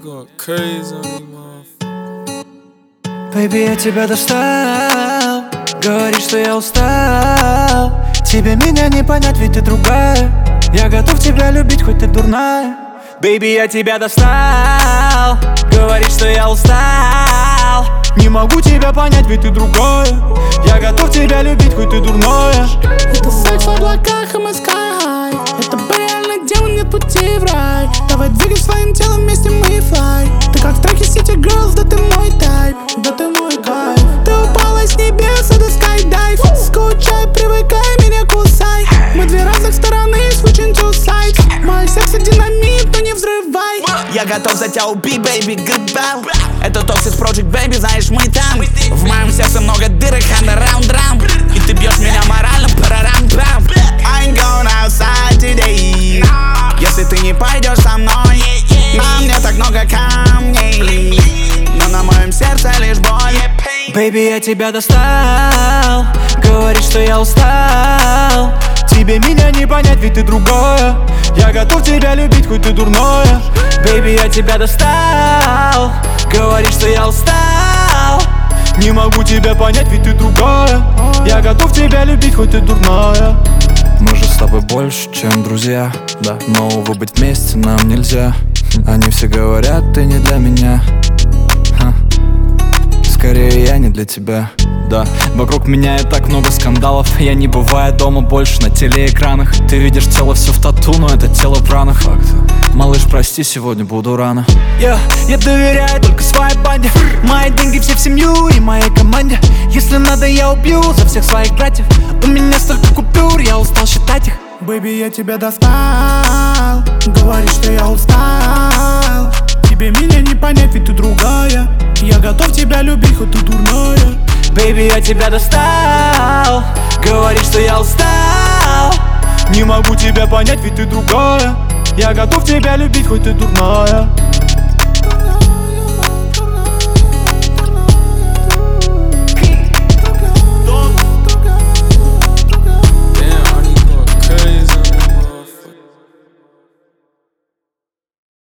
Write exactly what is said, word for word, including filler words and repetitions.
going crazy on you, motherfucker. Baby, я тебя достал. Говоришь, что я устал. Тебе меня не понять, ведь ты другая. Я готов тебя любить, хоть ты дурная. Baby, я тебя достал. Говоришь, что я устал. Не могу тебя понять, ведь ты другая. Я готов тебя любить, хоть ты дурная. Это секс в облаках и мы sky high. Это реально демон, нет пути в рай. Давай двигай своим телом, вместе мы fly. Ты как в треке City Girls, да ты мой тайп, да ты мой кайф. Ты упала с небес, это скайдайв. Скучай, привыкай, меня кусай. Мы две разных стороны, switching to sides. Мой секс динамит, но не взрывай. Я готов за тебя убить, baby, goodbye. Это Toxic Project, baby, знаешь, мы там. В моем сердце много дырок, underground drum. И ты бьешь меня морально, парарам-пам. I ain't going outside today. Если ты не пойдешь со мной, на мне так много камней, но на моем сердце лишь боль. Baby, я тебя достал. Говоришь, что я устал. Тебе меня не понять, ведь ты другая. Я готов тебя любить, хоть ты дурная. Baby, я тебя достал. Говоришь, что я устал. Не могу тебя понять, ведь ты другая. Я готов тебя любить, хоть ты дурная. Мы же с тобой больше, чем друзья, да. Но, увы, быть вместе нам нельзя. Они все говорят, ты не для меня. Ха. Скорее я не для тебя, да. Вокруг меня и так много скандалов. Я не бываю дома больше на телеэкранах. Ты видишь тело все в тату, но это тело в ранах. Факт. Малыш, прости, сегодня буду рано. Yeah, я доверяю только своей банде. Мои деньги все в семью и моей команде. Если надо, я убью за всех своих братьев. У меня столько купюр, я устал считать их. Baby, я тебя достал. Говоришь, что я устал. Тебе меня не понять, ведь ты другая. Я готов тебя любить, хоть ты дурная. Baby, я тебя достал. Говоришь, что я устал. Не могу тебя понять, ведь ты другая. Я готов тебя любить, хоть ты дурная.